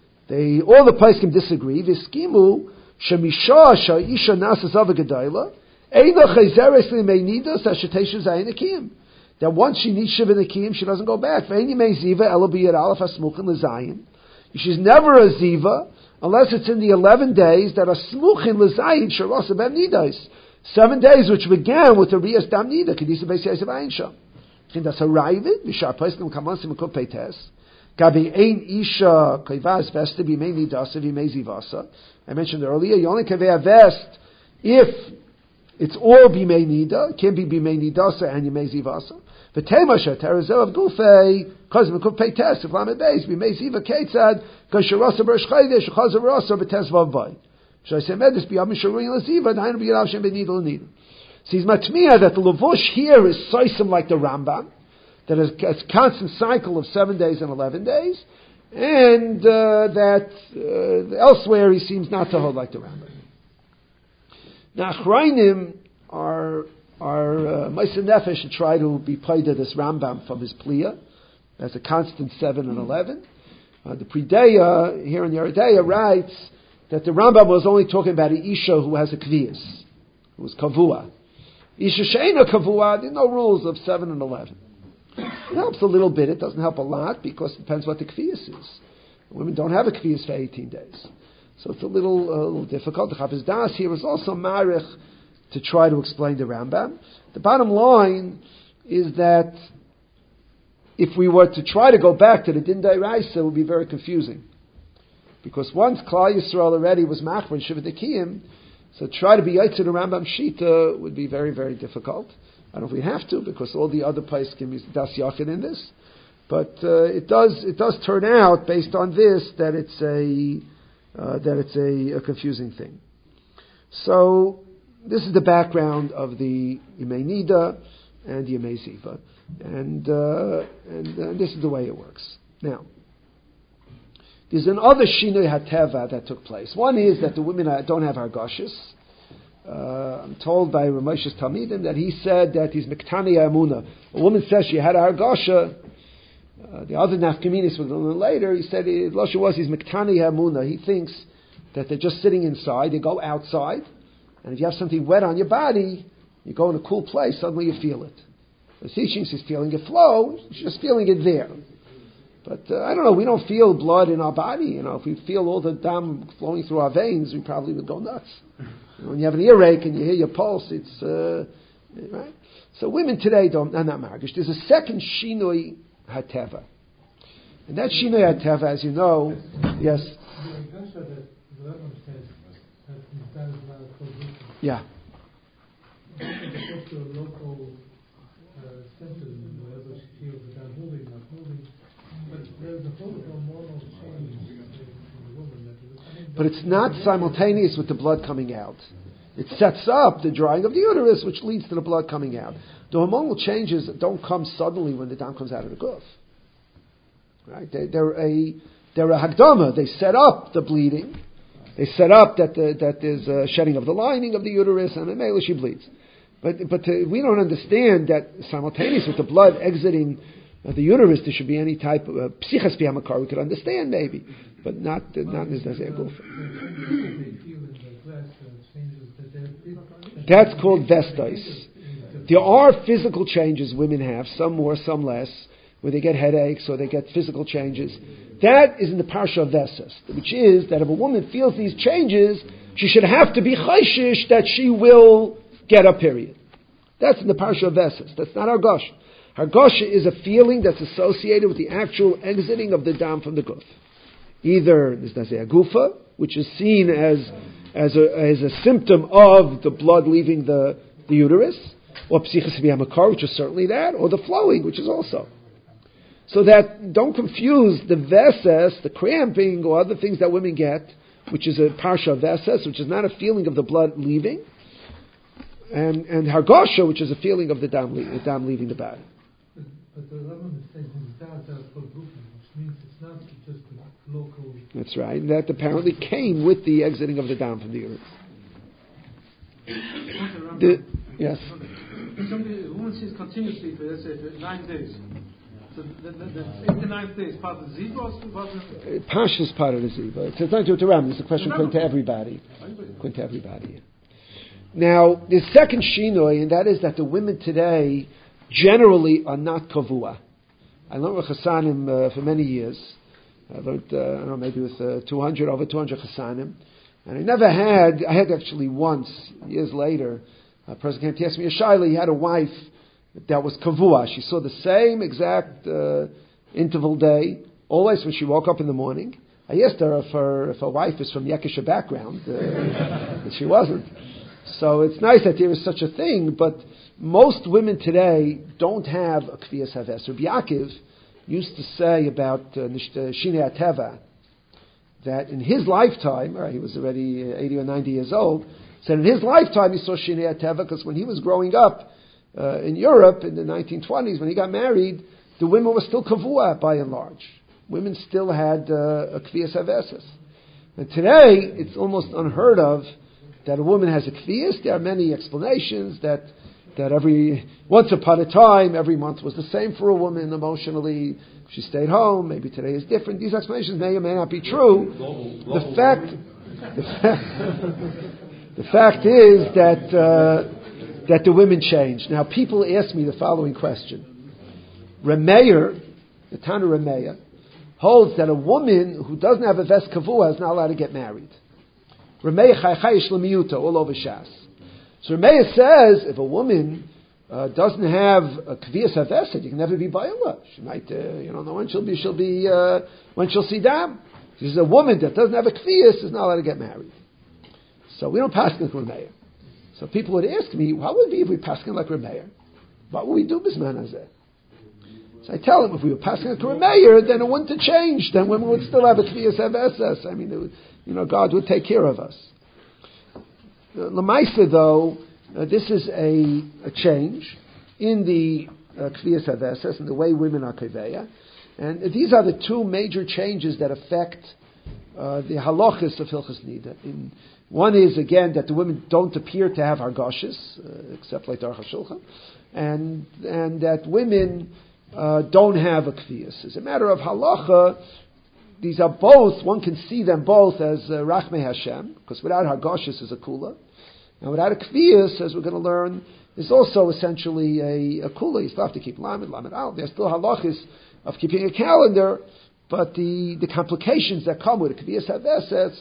All the Paiskim disagree. V'skimu, Shemisha Sha'isha Nasa Zava Gedayla, Eina Chayzeres L'mei Nidas, Ashetesha Zayin Nekim. That once she needs Shiva Nekim, she doesn't go back. Ve'en Yemei Ziva, Elo B'yad Aleph HaSmuchin L'Zayin. She's never a ziva unless it's in the 11 days that are smuchin l'zayin sharasa ben nidais. 7 days which began with the riyas dam nida kedisa beis yosef ayin sham. That's a rayvid b'shar paiskim kamansim ukol peites. Gabi ein isha kavaz vesta b'mei nidasa b'mei zivasa. I mentioned earlier you only kaveh a vest if it's all b'mei nida. It can't be b'mei nidasa and yemei zivasa. V'temasha terazel of gufei kozim kuf peites if lamed beis b'mei ziva keitzad kasharasa b'rosh chaydesh chazav rasa b'tes vavvai. Shall I say medis b'yam sharuin l'ziva dainu b'yadav shem b'nida l'nida. So he's matmiya that the Lavush here is soisim like the Rambam, that is a constant cycle of 7 days and 11 days, and that elsewhere he seems not to hold like the Rambam. Now Achrayim are Ma'aseh Nefesh should try to be paid to this Rambam from his Pliya as a constant 7 and 11. The Prideya here in Yoreh De'ah writes that the Rambam was only talking about an Isha who has a Kviyas, who was Kavua. Isha She'ena Kavua, there are no rules of 7 and 11. It helps a little bit, it doesn't help a lot because it depends what the Kviyas is. Women don't have a Kviyas for 18 days. So it's a little difficult. The Chaviz Das here is also Marich to try to explain the Rambam. The bottom line is that if we were to try to go back to the Din D'Oraisa, it would be very confusing. Because once Klal Yisrael already was Machmer and Shiva Nekiyim, so try to be Yaitz to the Rambam Shita would be very, very difficult. I don't know if we have to, because all the other Paiskim is Das Yachid in this. But it does turn out, based on this, that it's a confusing thing. So this is the background of the Yemei Nida and Yemei Ziva, and this is the way it works. Now, there's another Shinui Hateva that took place. One is that the women don't have Hargashis. I'm told by Ramesh's Talmidim that he said that he's Miktani Amuna. A woman says she had a Hargasha. The other Nafkaminis was a little later. He said Losha was he's Miktani Amuna. He thinks that they're just sitting inside. They go outside. And if you have something wet on your body, you go in a cool place, suddenly you feel it. The teaching is feeling it flow, she's just feeling it there. But I don't know, we don't feel blood in our body. If we feel all the dam flowing through our veins, we probably would go nuts. When you have an earache and you hear your pulse, it's right. So women today are not margish. There's a second Shinui Hateva. And that Shinui Hateva, as you know, yes. Yeah. But it's not simultaneous with the blood coming out. It sets up the drying of the uterus, which leads to the blood coming out. The hormonal changes don't come suddenly when the dam comes out of the guf. Right? They're a hagdama. They set up the bleeding. They set up that there's a shedding of the lining of the uterus, and then she bleeds. But we don't understand that simultaneous with the blood exiting the uterus, there should be any type of psichas piamakar. We could understand maybe, but not in this guf. That's called vestais. There are physical changes women have, some more, some less, where they get headaches or they get physical changes. That is in the parsha of Vesas, which is that if a woman feels these changes, she should have to be chayshish that she will get a period. That's in the parsha of Vesas. That's not Hargasha. Hargasha is a feeling that's associated with the actual exiting of the dam from the guf. Either there's a gufa, which is seen as a symptom of the blood leaving the uterus, or psichas v'yamakar, which is certainly that, or the flowing, which is also. So that, don't confuse the veses, the cramping, or other things that women get, which is a parsha of veses, which is not a feeling of the blood leaving, and hargasha, which is a feeling of the dam leaving the body. But the Rambam is saying which means it's not just a local... That's right. That apparently came with the exiting of the dam from the uterus. Yes? Somebody, a woman sees continuously for, let's say, for 9 days. So the 8th to 9th day is part of the ziva or part of the... Pasha is part of the ziva. It's not to Rambam. It's a question according to everybody. According to everybody. Now, the second shinoi, and that is that the women today generally are not kavua. I learned with Chassanim for many years. I learned, I don't know, maybe with over 200 Chassanim. And I had actually once, years later, a person came to ask me, Shaila, he had a wife that was kavua. She saw the same exact interval day, always when she woke up in the morning. I asked her if her wife is from Yekisha background, but she wasn't. So it's nice that there is such a thing, but most women today don't have a kviyas haves. Rabbi Yaakov used to say about Shinei HaTeva that in his lifetime, he was already 80 or 90 years old, said in his lifetime he saw Shinei HaTeva because when he was growing up in Europe in the 1920s, when he got married, the women were still kavua by and large. Women still had a kviyas haves. And today, it's almost unheard of that a woman has a kviyas. There are many explanations that once upon a time, every month was the same for a woman emotionally. She stayed home. Maybe today is different. These explanations may or may not be true. The fact is that the women changed. Now, people ask me the following question. Remeir, the Tana Remeir, holds that a woman who doesn't have a ves kavua is not allowed to get married. Remeir chaychayish lemiyuta, all over Shas. So Remeir says if a woman doesn't have a kviyas havesed, you can never be ba'ila. She might, you don't know when when she'll see dam. She says a woman that doesn't have a kviyas is not allowed to get married. So we don't pass like Remeir. So people would ask me, what would it be if we pass like Remeir? What would we do bisman hazeh? So I tell them if we were passing like Remeir, then it wouldn't have changed. Then women would still have a kviyas havesed. I mean, God would take care of us. Lamaisa, though, this is a change in the kviyas haveses and the way women are kaveya, and these are the two major changes that affect the halachas of Hilchas Nida. One is again that the women don't appear to have hargashis, except like Aruch HaShulchan, and that women don't have a kviyas. As a matter of halacha, these are both, one can see them both as Rachmei Hashem, because without Hargashis is a Kula. And without a Kviyas, as we're going to learn, is also essentially a Kula. You still have to keep Lamed Al. There's still halachis of keeping a calendar, but the complications that come with a Kviyas Haveses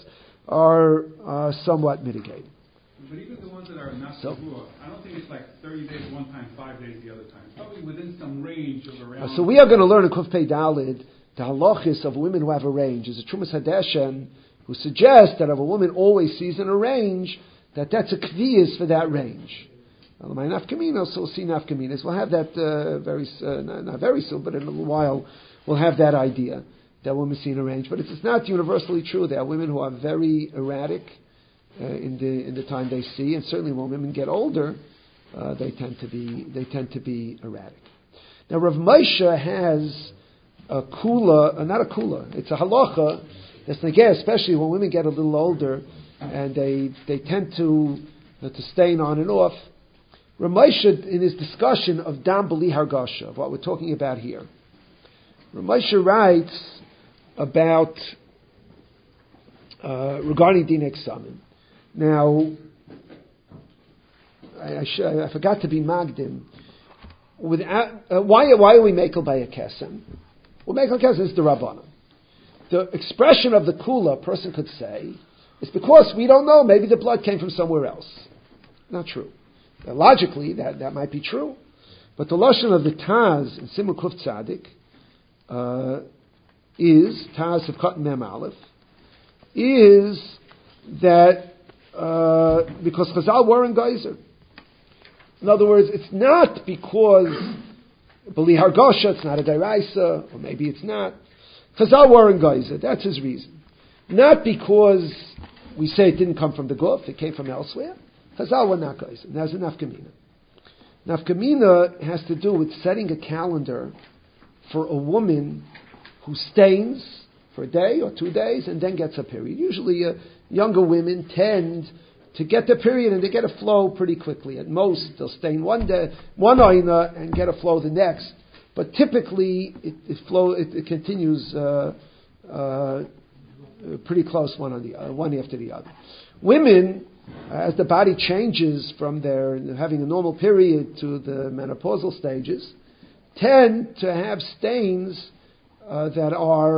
are somewhat mitigated. But even the ones that are not Kavua, I don't think it's like 30 days one time, 5 days the other time. It's probably within some range of around... So we are going to learn in Kuf Pei Dalid the halachis of women who have a range. Is a Trumas Hadeshen who suggests that if a woman always sees in a range, that's a kviyas for that range. My nafkaminos, so we'll see nafkaminos. We'll have that not very soon, but in a little while, we'll have that idea that women see in a range. But it's not universally true. There are women who are very erratic, in the time they see, and certainly when women get older, they tend to be erratic. Now Rav Moshe has a kula, not a kula, it's a halacha that's negeh, especially when women get a little older and they tend to stain on and off. Rav Moshe, in his discussion of dam b'li hargasha, of what we're talking about here, Rav Moshe writes about regarding dinei ksamim. Now, I forgot to be magdim. Why are we makel by a kesem? Well, makel kesem is the rabbanon. The expression of the kula, a person could say, is because we don't know. Maybe the blood came from somewhere else. Not true. Now, logically, that might be true, but the lashon of the Taz in Simon Kuf Tzadik is Taz of Cotton Mem Aleph is that because Chazal weren't geyser. In other words, it's not because B'li Hargasha, it's not a Deraisa, or maybe it's not. Chazal weren't geyser, that's his reason. Not because we say it didn't come from the Guf, it came from elsewhere. Chazal were not geyser. There's a nafkamina. Nafkamina has to do with setting a calendar for a woman who stains for a day or 2 days and then gets a period. Usually younger women tend to get their period and they get a flow pretty quickly. At most, they'll stain one day, one oina, and get a flow the next. But typically, it continues pretty close one after the other. Women, as the body changes from their having a normal period to the menopausal stages, tend to have stains that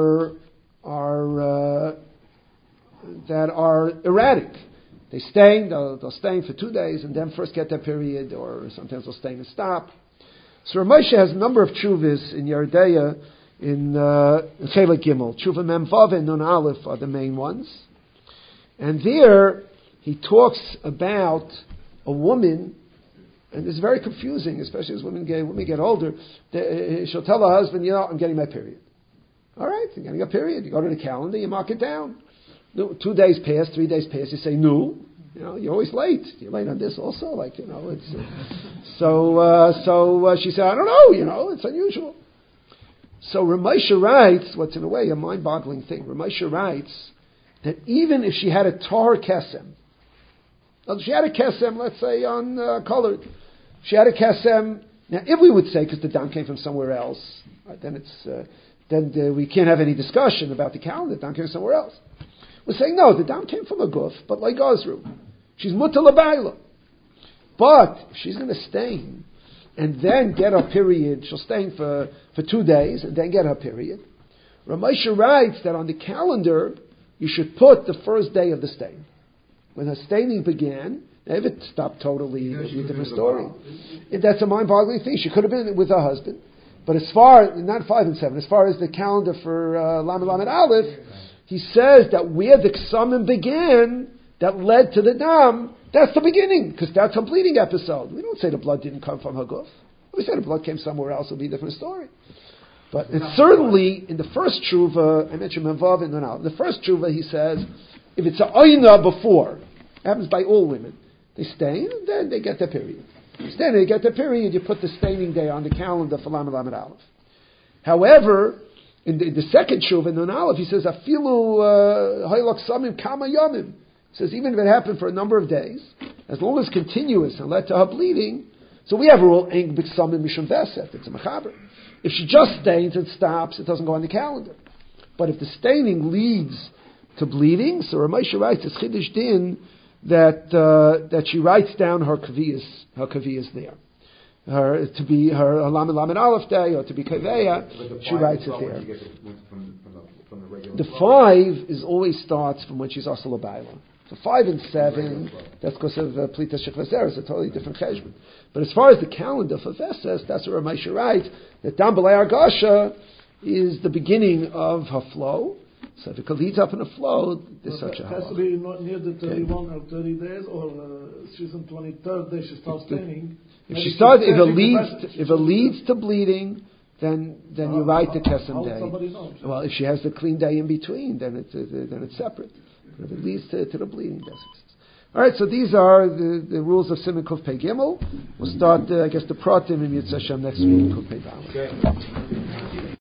are erratic. They stain, they'll stain for 2 days and then first get their period, or sometimes they'll stain and stop. So Rav Moshe has a number of tshuvas in Yeridea in Chelek Gimel. Tshuva Mem Vav and Nun Aleph are the main ones. And there he talks about a woman, and it's very confusing, especially as women get older. She'll tell her husband, I'm getting my period. All right, you're getting a period. You go to the calendar, you mark it down. 2 days pass, 3 days pass, you say, no. You're always late. You're late on this also. It's... So she said, I don't know, it's unusual. So Rav Moshe writes, what's in a way a mind-boggling thing. Rav Moshe writes that even if she had a tar kesem, she had a kesem, let's say, on colored. She had a kesem. Now, if we would say, because the dam came from somewhere else, then we can't have any discussion about the calendar. The dam came from somewhere else. We're saying, no, the dam came from a guf, but like Gazru. She's mutter l'bayla. But if she's going to stain and then get her period, she'll stain for 2 days and then get her period. Rav Moshe writes that on the calendar, you should put the first day of the stain. When her staining began, if it stopped totally, it would be a different story. That's a mind-boggling thing. She could have been with her husband. But as far, not 5 and 7, as far as the calendar for Lamed Lamed Aleph, he says that where the Ksamim began, that led to the Dam, that's the beginning, because that's a bleeding episode. We don't say the blood didn't come from her guf. We say the blood came somewhere else, it'll be a different story. But it's certainly, in the first tshuva, I mentioned Menvav and Nunal. In the first tshuva, he says, if it's a ayna before, it happens by all women, they stain, and then they get their period. Then they get their period, you put the staining day on the calendar for Lamed Lamed Aleph. However, in the second tshuva, in Nun Aleph, he says, Afilu haylak samim kama yomim. He says, even if it happened for a number of days, as long as it's continuous and led to her bleeding, so we have a rule, Eng b'ksamim mishum veset, it's a mechaber. If she just stains and stops, it doesn't go on the calendar. But if the staining leads to bleeding, so Rav Moshe writes, it's Chiddush Din, that she writes down her kaviyas there. Her Lamed Lamed Aleph day, or to be kaveya, she writes it there. The 5 is always starts from when she's asal abayla. So 5 and 7, that's because of Plita Shechvaser, it's a totally different cheshbon. But as far as the calendar for Veses, that's what Rav Moshe writes, that Dam B'lei Argasha is the beginning of her flow. So if it leads up in a flow, there's such a halach. It has to be not near the 31 or 30 days, or she's on 23rd day, she starts staining. If it leads to bleeding, then you write the kesem day. Well, if she has the clean day in between, then it's separate. But if it leads to the bleeding, that's All right, so these are the rules of Siman Kuf Pei Gimel. We'll start, I guess, the Pratim in Yitzhak Hashem next week, Kuf Pei Dalet.